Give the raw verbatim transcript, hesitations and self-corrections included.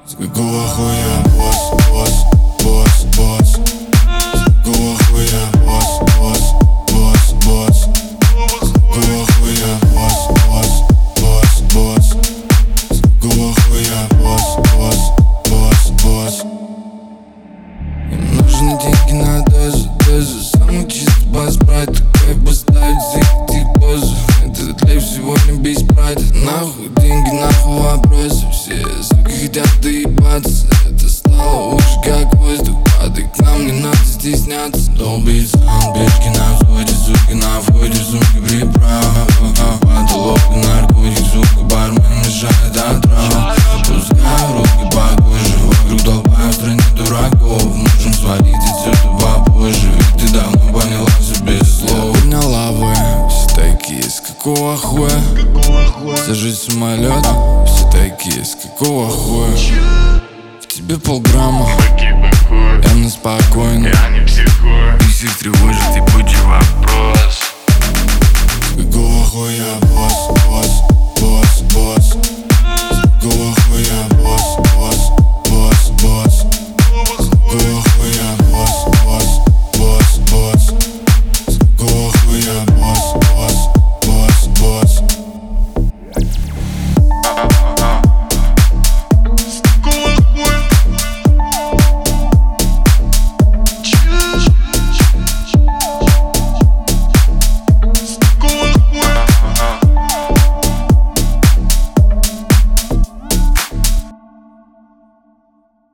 С какого хуя босс, босс, босс, босс? С какого хуя босс, босс, босс, босс? С какого хуя босс, босс, босс, босс? С какого хуя босс, босс, босс, босс? Им нужны деньги на дозу, дозу. Самый чистый бас, брат, такой поставить зайти позу. Этот лейф сегодня без брата. Нахуй деньги, нахуй вопросы. Все суки хотят доебаться. Это стало уже как воздух. Падай к нам, не надо стесняться. Долбит сам, бешки на взводе, суки на входе, сумки приправа. Потолок и наркотик, сука, бармен мешает отрава. Пускай руки по коже, вокруг толпа в стране дураков. Можем свалить отсюда попозже, ведь ты давно поняла все без слов. Подняла вы, все такие, с какого хуя? Сажусь в самолет, все такие, с какого хуя? В тебе полграмма, явно спокойно. Я не психую, и всех тревожит ебучий вопрос. С какого хуя босс, босс, босс, босс? С какого